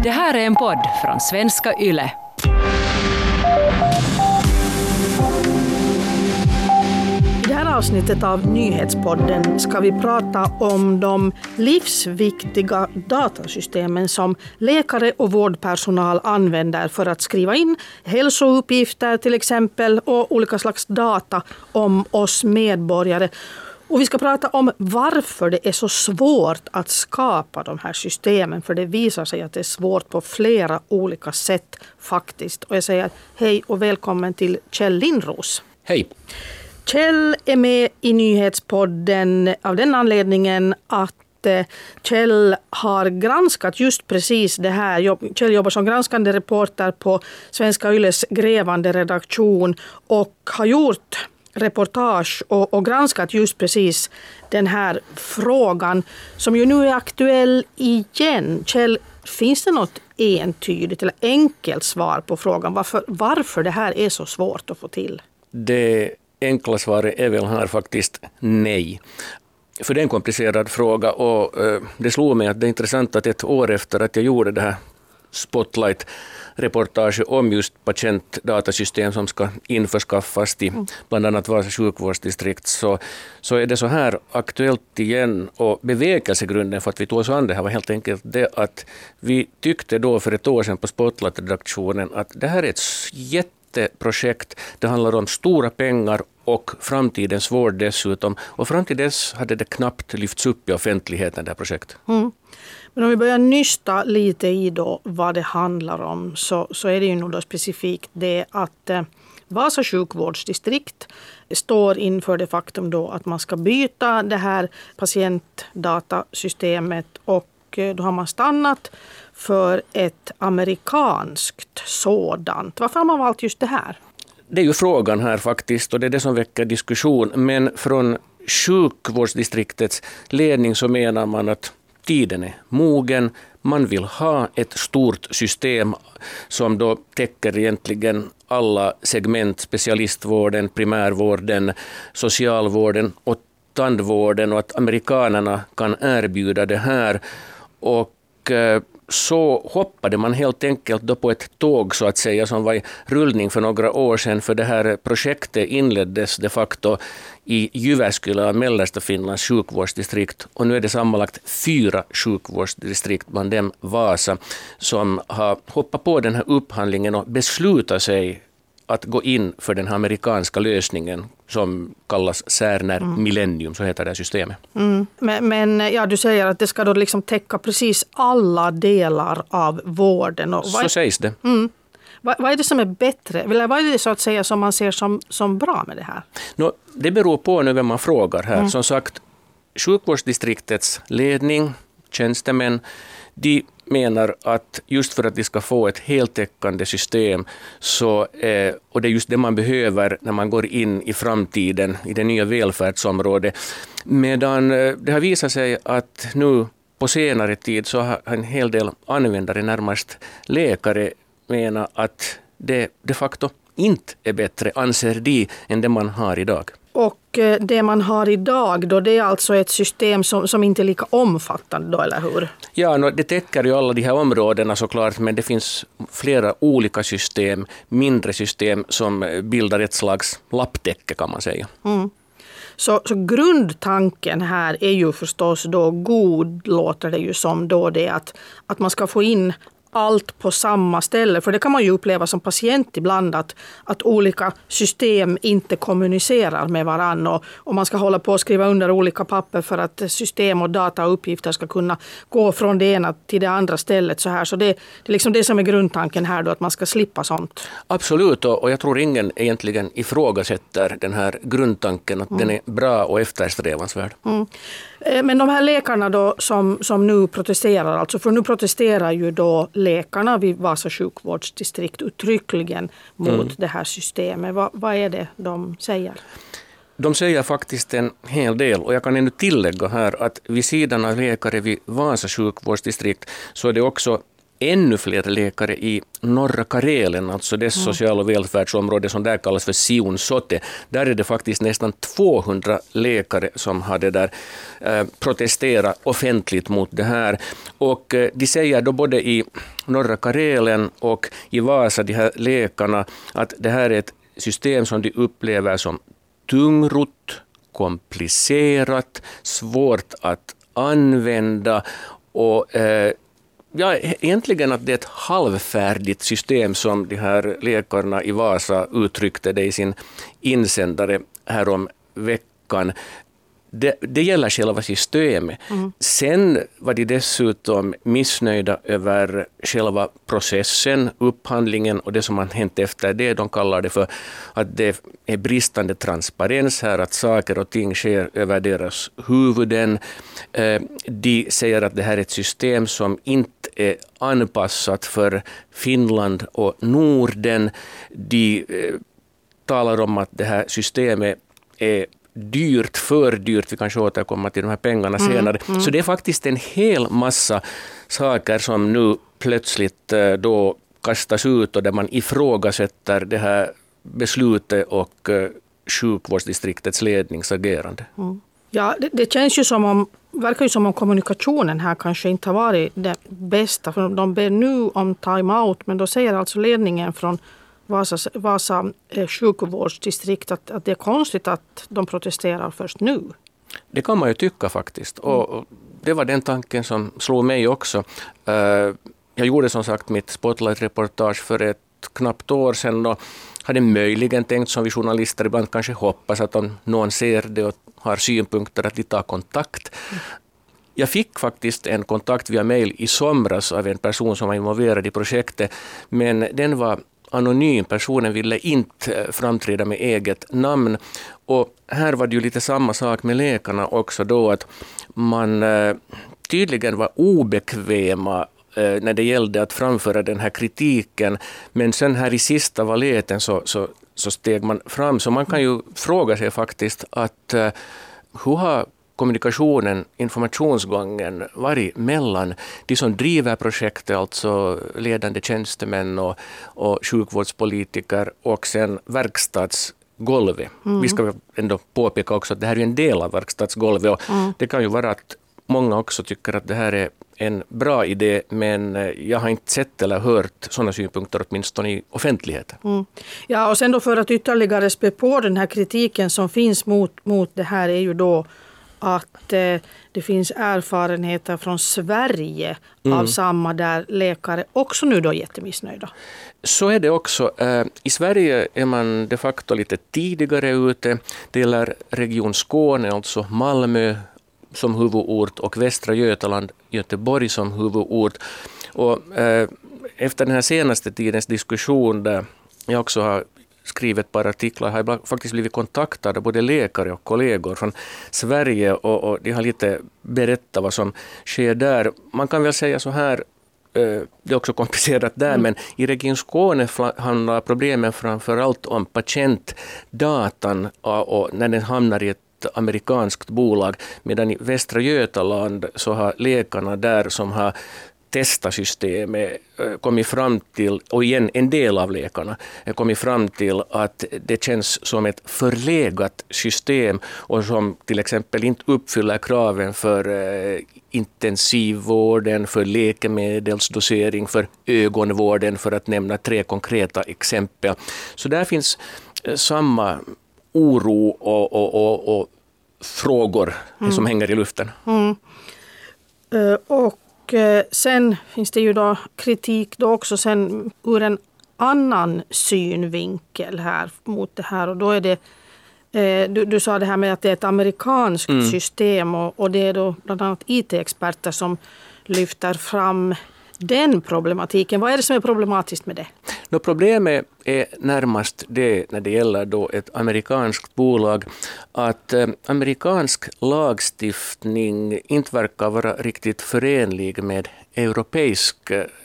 Det här är en podd från Svenska Yle. I det här avsnittet av Nyhetspodden ska vi prata om de livsviktiga datasystemen som läkare och vårdpersonal använder för att skriva in hälsouppgifter till exempel och olika slags data om oss medborgare. Och vi ska prata om varför det är så svårt att skapa de här systemen. För det visar sig att det är svårt på flera olika sätt faktiskt. Och jag säger hej och välkommen till Kjell Lindros. Hej. Kjell är med i Nyhetspodden av den anledningen att Kjell har granskat just precis det här. Kjell jobbar som granskande reporter på Svenska Yles grävande redaktion och har gjort reportage och granskat just precis den här frågan som ju nu är aktuell igen. Kjell, finns det något entydigt eller enkelt svar på frågan varför det här är så svårt att få till? Det enkla svaret är väl här faktiskt nej. För det är en komplicerad fråga och det slog mig att det är intressant att ett år efter att jag gjorde det här Spotlight-reportage om just patientdatasystem som ska införskaffas till bland annat Vasa sjukvårdsdistrikt så är det så här aktuellt igen, och bevekelsegrunden för att vi tog oss an det här var helt enkelt det att vi tyckte då för ett år sedan på Spotlight-redaktionen att det här är ett jätteprojekt. Det handlar om stora pengar och framtidens vård dessutom. Och fram till dess hade det knappt lyfts upp i offentligheten, det här projektet. Men om vi börjar nysta lite i då vad det handlar om så är det ju nog då specifikt det att Vasa sjukvårdsdistrikt står inför det faktum då att man ska byta det här patientdatasystemet och då har man stannat för ett amerikanskt sådant. Varför har man valt just det här? Det är ju frågan här faktiskt, och det är det som väcker diskussion. Men från sjukvårdsdistriktets ledning så menar man att tiden är mogen. Man vill ha ett stort system som då täcker egentligen alla segment, specialistvården, primärvården, socialvården och tandvården, och att amerikanerna kan erbjuda det här. Och så hoppade man helt enkelt då på ett tåg så att säga som var i rullning för några år sedan, för det här projektet inleddes de facto i Jyväskylä, mellersta Finlands sjukvårdsdistrikt, och nu är det sammanlagt 4 sjukvårdsdistrikt, bland dem Vasa, som har hoppat på den här upphandlingen och beslutat sig att gå in för den här amerikanska lösningen som kallas Cerner Millennium, så heter det systemet. Men ja, du säger att det ska då liksom täcka precis alla delar av vården. Och så sägs det. Vad är det som är bättre? Eller vad är det så att säga som man ser som bra med det här? Det beror på nu vem man frågar här. Som sagt, sjukvårdsdistriktets ledning, tjänstemän, de menar att just för att de ska få ett heltäckande system och det är just det man behöver när man går in i framtiden i det nya välfärdsområdet. Medan det har visat sig att nu på senare tid så har en hel del användare, närmast läkare, menar att det de facto inte är bättre, anser de, än det man har idag. Och det man har idag då, det är alltså ett system som inte är lika omfattande då, eller hur? Ja, det täcker ju alla de här områdena såklart, men det finns flera olika system, mindre system som bildar ett slags lapptäcke kan man säga. Så grundtanken här är ju förstås då god, låter det ju som då det att man ska få in allt på samma ställe. För det kan man ju uppleva som patient ibland att olika system inte kommunicerar med varandra och man ska hålla på att skriva under olika papper för att system och data och uppgifter ska kunna gå från det ena till det andra stället. Så det är liksom det som är grundtanken här då, att man ska slippa sånt. Absolut, och jag tror ingen egentligen ifrågasätter den här grundtanken, att den är bra och eftersträvansvärd. Men de här läkarna då som nu protesterar, alltså för nu protesterar ju då läkarna vid Vasa sjukvårdsdistrikt uttryckligen mot det här systemet. Vad är det de säger? De säger faktiskt en hel del, och jag kan ännu tillägga här att vid sidan av läkare vid Vasa sjukvårdsdistrikt så är det också ännu fler läkare i norra Karelen, alltså det social- och välfärdsområde som där kallas för Siun Sote. Där är det faktiskt nästan 200 läkare som hade där protesterat offentligt mot det här. Och de säger då både i norra Karelen och i Vasa, de här läkarna, att det här är ett system som de upplever som tungrott, komplicerat, svårt att använda och egentligen att det är ett halvfärdigt system som de här läkarna i Vasa uttryckte det i sin insändare härom veckan. Det gäller själva systemet. Sen var de dessutom missnöjda över själva processen, upphandlingen och det som har hänt efter det. De kallar det för att det är bristande transparens här, att saker och ting sker över deras huvuden. De säger att det här är ett system som inte är anpassat för Finland och Norden. De talar om att det här systemet är dyrt, för dyrt. Vi kanske återkommer till de här pengarna senare. Så det är faktiskt en hel massa saker som nu plötsligt då kastas ut och där man ifrågasätter det här beslutet och sjukvårdsdistriktets ledningsagerande. Ja, det känns ju verkar ju som om kommunikationen här kanske inte har varit det bästa. För de ber nu om time-out, men då säger alltså ledningen från Vasa sjukvårdsdistrikt att det är konstigt att de protesterar först nu. Det kan man ju tycka faktiskt. Och det var den tanken som slog mig också. Jag gjorde som sagt mitt Spotlight-reportage för ett knappt år sedan och hade möjligen tänkt, som vi journalister ibland kanske hoppas, att om någon ser det och har synpunkter att de tar kontakt. Jag fick faktiskt en kontakt via mejl i somras av en person som var involverad i projektet, men den var anonym. Personen ville inte framträda med eget namn. Och här var det ju lite samma sak med läkarna också då, att man tydligen var obekväma när det gällde att framföra den här kritiken. Men sen här i sista valeten så steg man fram. Så man kan ju fråga sig faktiskt att hur har kommunikationen, informationsgången varit mellan de som driver projektet, alltså ledande tjänstemän och sjukvårdspolitiker, och sen verkstadsgolvet. Vi ska ändå påpeka också att det här är en del av verkstadsgolvet och det kan ju vara att många också tycker att det här är en bra idé, men jag har inte sett eller hört sådana synpunkter åtminstone i offentligheten. Ja, och sen då för att ytterligare spä på den här kritiken som finns mot det här är ju då att det finns erfarenheter från Sverige av samma där läkare också nu då jättemissnöjda. Så är det också. I Sverige är man de facto lite tidigare ute. Det gäller Region Skåne, alltså Malmö som huvudort och Västra Götaland, Göteborg som huvudort. Och efter den här senaste tidens diskussion där jag också har skrivit ett par artiklar, har jag faktiskt blivit kontaktad av både läkare och kollegor från Sverige och de har lite berättat vad som sker där. Man kan väl säga så här, det är också komplicerat där, men i Region Skåne handlar problemen framförallt om patientdatan och när den hamnar i ett amerikanskt bolag, medan i Västra Götaland så har läkarna där som har testat systemet kommit fram till, och igen en del av läkarna kommit fram till att det känns som ett förlegat system och som till exempel inte uppfyller kraven för intensivvården, för läkemedelsdosering, för ögonvården, för att nämna 3 konkreta exempel. Så där finns samma oro och frågor som hänger i luften. Och sen finns det ju då kritik då också sen ur en annan synvinkel här mot det här, och då är det du sa det här med att det är ett amerikanskt system och det är då bland annat IT-experter som lyfter fram den problematiken. Vad är det som är problematiskt med det? Problemet är närmast det när det gäller då ett amerikanskt bolag, att amerikansk lagstiftning inte verkar vara riktigt förenlig med europeisk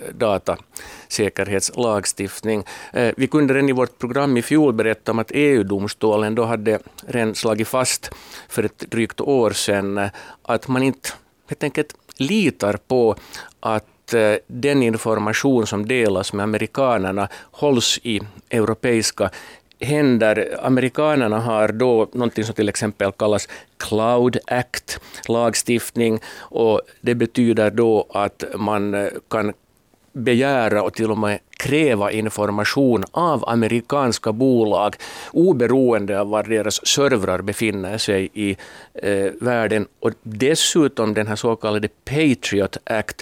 datasäkerhetslagstiftning. Vi kunde redan i vårt program i fjol berätta om att EU-domstolen då hade redan slagit fast för ett drygt år sedan att man inte helt enkelt litar på att att den information som delas med amerikanerna hålls i europeiska händer. Amerikanerna har då någonting som till exempel kallas Cloud Act, lagstiftning, och det betyder då att man kan begära och till och med kräva information av amerikanska bolag oberoende av var deras servrar befinner sig i världen. Och dessutom den här så kallade Patriot Act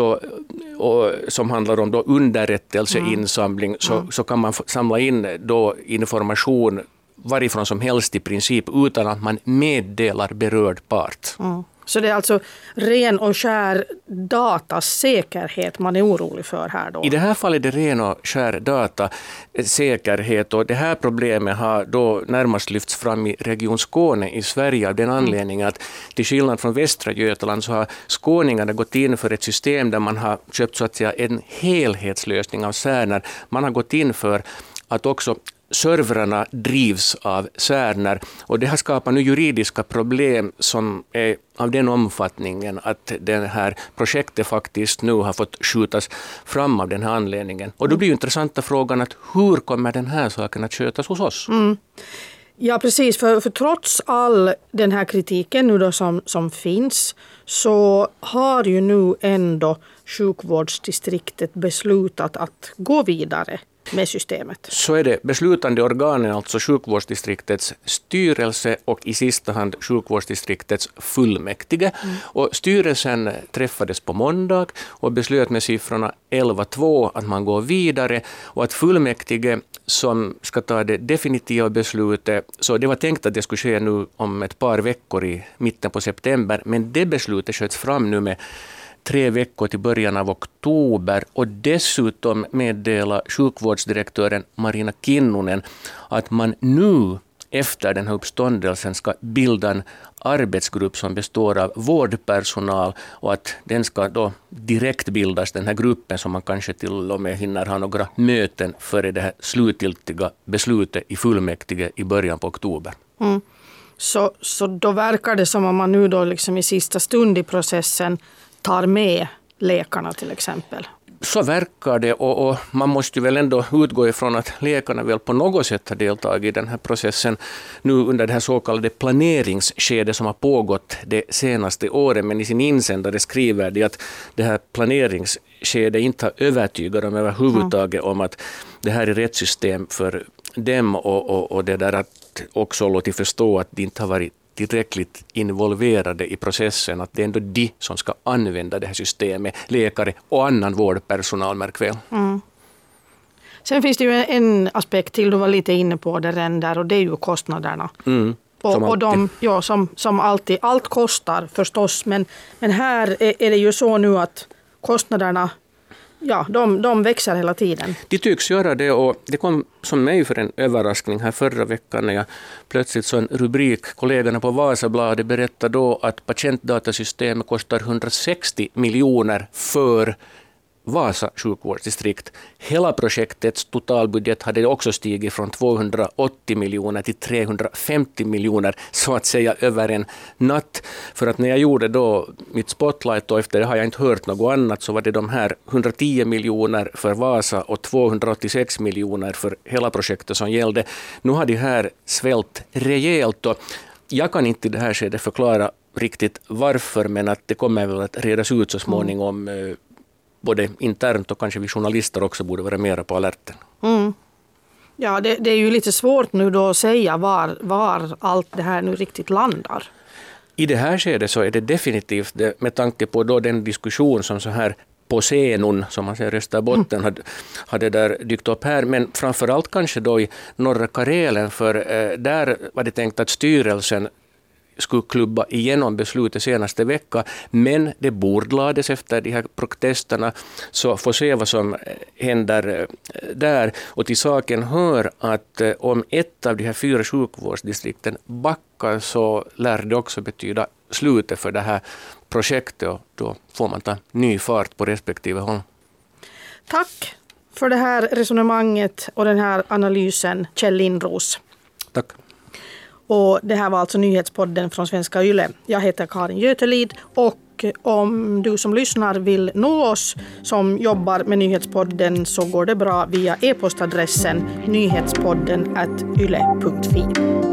som handlar om då underrättelseinsamling, så kan man samla in då information varifrån som helst i princip utan att man meddelar berörd part. Så det är alltså ren och skär datasäkerhet man är orolig för här då? I det här fallet är det ren och skär datasäkerhet, och det här problemet har då närmast lyfts fram i Region Skåne i Sverige av den anledningen att till skillnad från Västra Götaland så har skåningarna gått in för ett system där man har köpt så att säga en helhetslösning av Cerner. Man har gått in för att också servrarna drivs av Cerner, och det har skapat nu juridiska problem som är av den omfattningen att det här projektet faktiskt nu har fått skjutas fram av den här anledningen. Och då blir ju intressanta frågan att hur kommer den här saken att skötas hos oss? Ja, precis. För trots all den här kritiken nu då som finns, så har ju nu ändå sjukvårdsdistriktet beslutat att gå vidare med systemet. Så är det beslutande organen, alltså sjukvårdsdistriktets styrelse och i sista hand sjukvårdsdistriktets fullmäktige. Och styrelsen träffades på måndag och beslöt med siffrorna 11-2 att man går vidare, och att fullmäktige som ska ta det definitiva beslutet, så det var tänkt att det skulle ske nu om ett par veckor i mitten på september, men det beslutet sköts fram nu med 3 veckor till början av oktober, och dessutom meddelar sjukvårdsdirektören Marina Kinnunen att man nu efter den här uppståndelsen ska bilda en arbetsgrupp som består av vårdpersonal, och att den ska då direkt bildas, den här gruppen, som man kanske till och med hinner ha några möten före det här slutgiltiga beslutet i fullmäktige i början på oktober. Så då verkar det som om man nu då liksom i sista stund i processen tar med läkarna till exempel. Så verkar det, och man måste ju väl ändå utgå ifrån att läkarna väl på något sätt har deltagit i den här processen nu under det här så kallade planeringsskedet som har pågått det senaste året, men i sin insändare skriver de att det här planeringsskedet inte har övertygat dem överhuvudtaget om att det här är rätt system för dem, och det där att också låta förstå att de inte har varit tillräckligt involverade i processen, att det är ändå de som ska använda det här systemet, läkare och annan vårdpersonal, märk väl. Sen finns det ju en aspekt till, du var lite inne på det redan där, och det är ju kostnaderna. Och de, som alltid, allt kostar förstås, men här är det ju så nu att kostnaderna, de växer hela tiden. De tycks göra det, och det kom som mig för en överraskning här förra veckan när jag plötsligt så en rubrik, kollegorna på Vasabladet berättade då att patientdatasystemet kostar 160 miljoner för Vasa sjukvårdsdistrikt. Hela projektets totalbudget hade också stigit från 280 miljoner till 350 miljoner så att säga över en natt. För att när jag gjorde då mitt spotlight, och efter det har jag inte hört något annat, så var det de här 110 miljoner för Vasa och 286 miljoner för hela projektet som gällde. Nu har det här svällt rejält, och jag kan inte i det här skedet förklara riktigt varför, men att det kommer väl att redas ut så småningom. Både internt och kanske vi journalister också borde vara mera på alerten. Ja, det är ju lite svårt nu då att säga var allt det här nu riktigt landar. I det här skedet så är det definitivt det, med tanke på då den diskussion som så här på scenen, som man säger, Österbotten hade där dykt upp här, men framförallt kanske då i norra Karelen, för där var det tänkt att styrelsen skulle klubba igenom beslutet senaste vecka, men det bordlades efter de här protesterna, så får se vad som händer där. Och till saken hör att om ett av de här 4 sjukvårdsdistrikten backar, så lär det också betyda slutet för det här projektet, och då får man ta ny fart på respektive håll. Tack för det här resonemanget och den här analysen, Kjell Lindros. Tack. Och det här var alltså nyhetspodden från Svenska Yle. Jag heter Karin Götelid, och Och om du som lyssnar vill nå oss som jobbar med Nyhetspodden så går det bra via e-postadressen nyhetspodden@yle.fi.